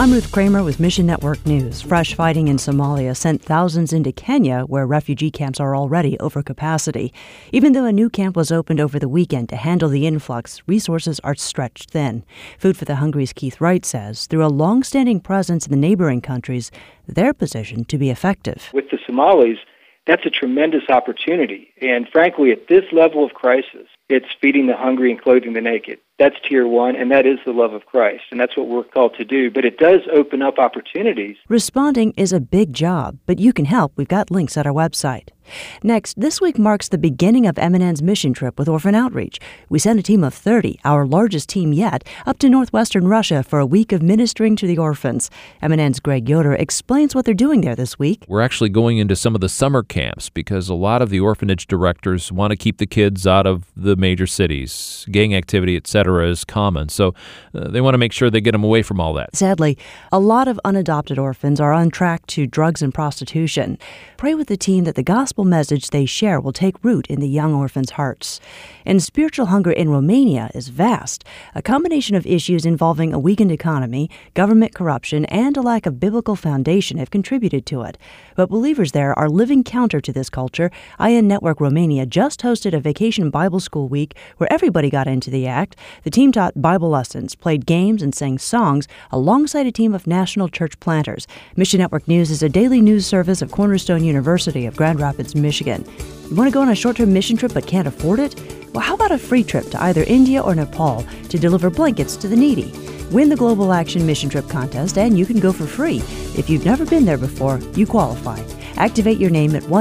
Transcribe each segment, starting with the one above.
I'm Ruth Kramer with Mission Network News. Fresh fighting in Somalia sent thousands into Kenya, where refugee camps are already over capacity. Even though a new camp was opened over the weekend to handle the influx, resources are stretched thin. Food for the Hungry's Keith Wright says, through a long-standing presence in the neighboring countries, they're positioned to be effective. With the Somalis, that's a tremendous opportunity. And frankly, at this level of crisis, it's feeding the hungry and clothing the naked. That's tier one, and that is the love of Christ, and that's what we're called to do. But it does open up opportunities. Responding is a big job, but you can help. We've got links at our website. Next, this week marks the beginning of MNN's mission trip with Orphan Outreach. We sent a team of 30, our largest team yet, up to northwestern Russia for a week of ministering to the orphans. MNN's Greg Yoder explains what they're doing there this week. We're actually going into some of the summer camps because a lot of the orphanage directors want to keep the kids out of the major cities. Gang activity, etc., is common, so they want to make sure they get them away from all that. Sadly, a lot of unadopted orphans are on track to drugs and prostitution. Pray with the team that the gospel message they share will take root in the young orphans' hearts. And spiritual hunger in Romania is vast, a combination of issues involving a weakened economy, government corruption, and a lack of biblical foundation have contributed to it. But believers there are living counter to this culture. IN Network Romania just hosted a vacation Bible school week where everybody got into the act. The team taught Bible lessons, played games, and sang songs alongside a team of national church planters. Mission Network News is a daily news service of Cornerstone University of Grand Rapids, Michigan. You want to go on a short-term mission trip but can't afford it? Well, how about a free trip to either India or Nepal to deliver blankets to the needy? Win the Global Action Mission Trip contest and you can go for free. If you've never been there before, you qualify. Activate your name at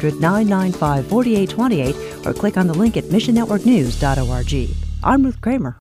1-800-995-4828 or click on the link at missionnetworknews.org. I'm Ruth Kramer.